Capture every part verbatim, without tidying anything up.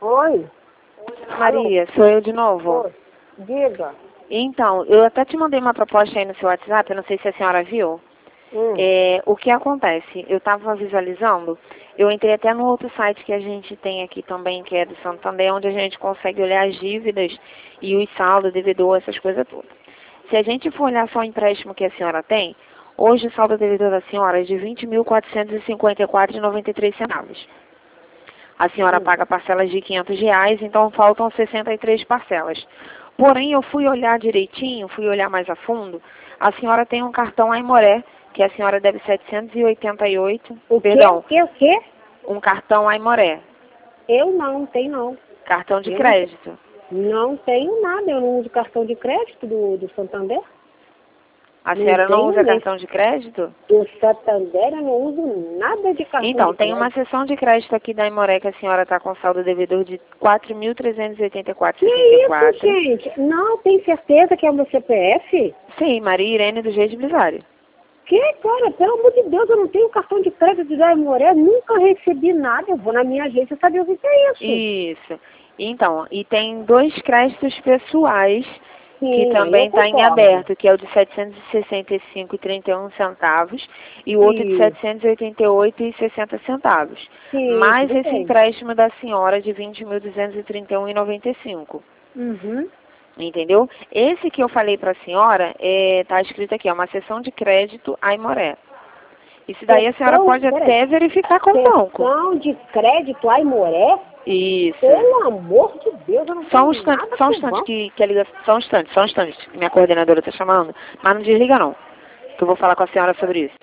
Oi? Maria, sou eu de novo. Oi. Diga. Então, eu até te mandei uma proposta aí no seu WhatsApp, eu não sei se a senhora viu. Hum. É, o que acontece? Eu estava visualizando, eu entrei até no outro site que a gente tem aqui também, que é do Santander, onde a gente consegue olhar as dívidas e os saldos, devedor, essas coisas todas. Se a gente for olhar só o empréstimo que a senhora tem, hoje o saldo devedor da senhora é de vinte mil quatrocentos e cinquenta e quatro reais e noventa e três centavos. A senhora Hum. paga parcelas de quinhentos reais, então faltam sessenta e três parcelas. Porém, eu fui olhar direitinho, fui olhar mais a fundo, a senhora tem um cartão Aimoré, que a senhora deve setecentos e oitenta e oito, O quê? perdão, O quê? O quê? um cartão Aimoré, Eu não, tenho não. cartão de Eu crédito. Não tenho nada, eu não uso cartão de crédito do, do Santander. A Não senhora não tenho usa nem. cartão de crédito? Do Santander eu não uso nada de cartão Então, de tem crédito. uma seção de crédito aqui da Aimoré que a senhora está com saldo devedor de quatro mil trezentos e oitenta e quatro reais e Que sessenta e isso, quatro. gente? Não, tem certeza que é o meu C P F? Sim, Maria Irene do Jeito de Blisário. Que, cara, pelo amor de Deus, eu não tenho cartão de crédito da Aimoré, nunca recebi nada, eu vou na minha agência saber o que é isso. Isso. Então, e tem dois créditos pessoais que Sim, também eu está em concordo. aberto, que é o de setecentos e sessenta e cinco reais e trinta e um centavos e o outro de Isso. setecentos e oitenta e oito reais e sessenta centavos. Sim, Mais tudo esse bem. empréstimo da senhora de vinte mil duzentos e trinta e um reais e noventa e cinco. Uhum. Entendeu? Esse que eu falei para a senhora, está escrito aqui, é uma seção de crédito Aimoré. Isso daí a senhora Sessão, pode peraí. até verificar com o banco. Sessão de crédito Aimoré? Isso. Pelo amor de Deus, eu não Só um tenho instante, nada só um com o instante banco. que, que a ligação. Só um instante, só um instante. Minha coordenadora está chamando. Mas não desliga não. Que eu vou falar com a senhora sobre isso.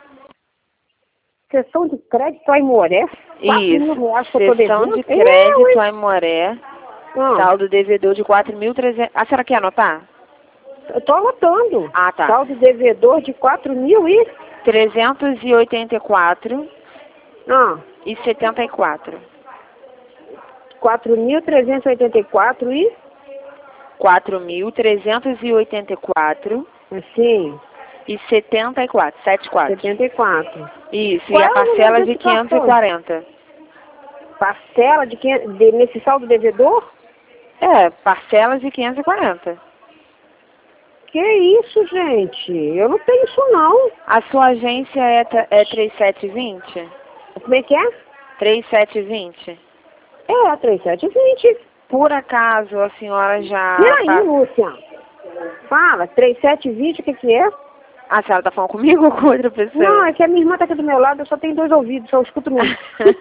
Sessão de crédito Aimoré? quatro mil Isso. reais que eu tô Sessão devendo? de Eu, crédito hein? Aimoré. Ah, Saldo devedor de quatro mil e trezentos. A senhora quer anotar? eu tô anotando. Ah, tá. Saldo devedor de quatro mil e... trezentos e oitenta e quatro Ah, e setenta e quatro. quatro mil trezentos e oitenta e quatro e... quatro mil trezentos e oitenta e quatro Sim, e setenta e quatro. setenta e quatro. setenta e quatro. Isso. Qual E é a o número parcela de desse quinhentos e cartão? quarenta. Parcela de, quinhentos de nesse saldo devedor? É, parcelas de quinhentos e quarenta. Que isso, gente? Eu não tenho isso, não. A sua agência é, tra- é trinta e sete vinte? Como é que é? trinta e sete vinte? É, trinta e sete vinte. Por acaso a senhora já... Peraí, pa- Lúcia. Fala, trinta e sete vinte, o que que é? A senhora está falando comigo ou com outra pessoa? Não, é que a minha irmã tá aqui do meu lado, eu só tenho dois ouvidos, só escuto muito.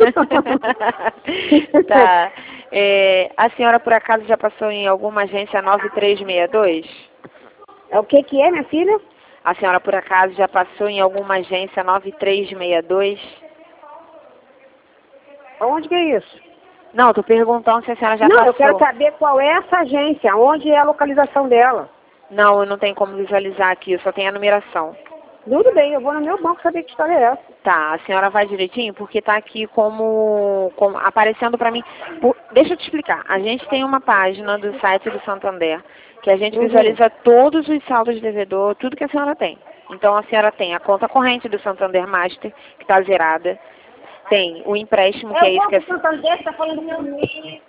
Tá. É, a senhora por acaso já passou em alguma agência nove três seis dois? É o que que é, minha filha? A senhora por acaso já passou em alguma agência nove três seis dois? Onde que é isso? Não, tô perguntando se a senhora já Não, passou. eu quero saber qual é essa agência, onde é a localização dela. Não, eu não tenho como visualizar aqui, eu só tenho a numeração. Tudo bem, eu vou no meu banco saber que história é essa. Tá, a senhora vai direitinho porque tá aqui como, como aparecendo pra mim. Por- deixa eu te explicar. A gente tem uma página do site do Santander que a gente Uhum. visualiza todos os saldos de devedor, tudo que a senhora tem. Então a senhora tem a conta corrente do Santander Master, que está zerada. Tem o empréstimo, que é É o isso que banco a... Santander que tá falando comigo.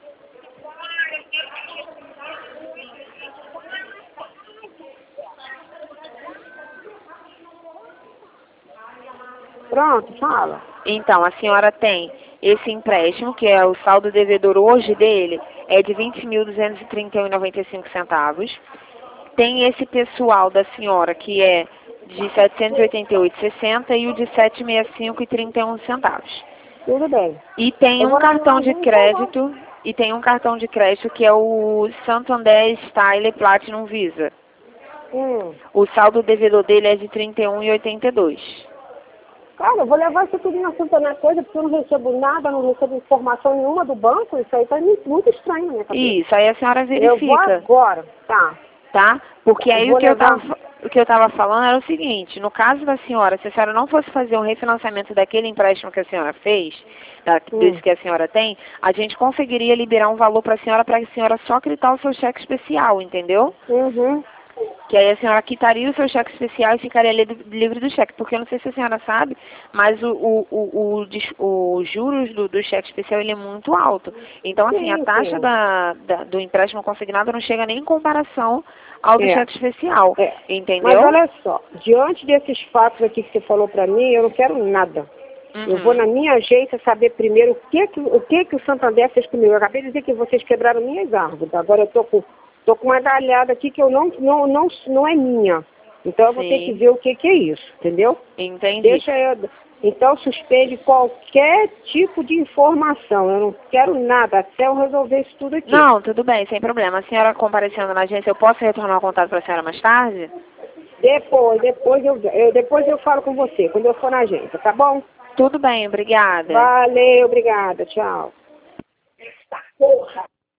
Pronto, fala. Então, a senhora tem esse empréstimo, que é o saldo devedor hoje dele, é de vinte mil duzentos e trinta e um reais e noventa e cinco centavos. Tem esse pessoal da senhora, que é de setecentos e oitenta e oito reais e sessenta centavos e o de setecentos e sessenta e cinco reais e trinta e um centavos. Tudo bem. E tem Eu um vou na cartão minha de agência crédito, e tem um cartão de crédito que é o Santander Style Platinum Visa. Hum. O saldo devedor dele é de trinta e um reais e oitenta e dois centavos. Cara, eu vou levar isso tudo na conta na coisa, porque eu não recebo nada, não recebo informação nenhuma do banco, isso aí tá muito, muito estranho na minha cabeça. Isso, aí a senhora Eu vou verifica, agora, tá. tá? Porque Eu aí vou o que eu levar- tava, o que eu tava falando era o seguinte, no caso da senhora, se a senhora não fosse fazer um refinanciamento daquele empréstimo que a senhora fez, da, Hum. desse que a senhora tem, a gente conseguiria liberar um valor para a senhora, para a senhora só quitar o seu cheque especial, entendeu? Uhum. Que aí a senhora quitaria o seu cheque especial e ficaria li- livre do cheque. Porque eu não sei se a senhora sabe, mas o, o, o, o, dis- os juros do, do cheque especial ele é muito alto. Então, assim, a Sim, taxa sim. da, da- do empréstimo consignado não chega nem em comparação ao do É, cheque especial. é. Mas Entendeu? olha só, diante desses fatos aqui que você falou para mim, eu não quero nada. Eu vou na Uhum. minha agência saber primeiro o que que o, que que o Santander fez comigo. Eu acabei de dizer que vocês quebraram minhas árvores. Agora eu tô com, tô com uma galhada aqui que eu não, não, não, não é minha. Então eu vou ter que Sim, ver o que que é isso, entendeu? entendi. Deixa eu... Então suspende qualquer tipo de informação. Eu não quero nada até eu resolver isso tudo aqui. Não, tudo bem, sem problema. A senhora comparecendo na agência, eu posso retornar o contato para a senhora mais tarde? Depois, depois eu, eu, depois eu falo com você, quando eu for na agência, tá bom? Tudo bem, obrigada. Valeu, obrigada, tchau. Essa porra!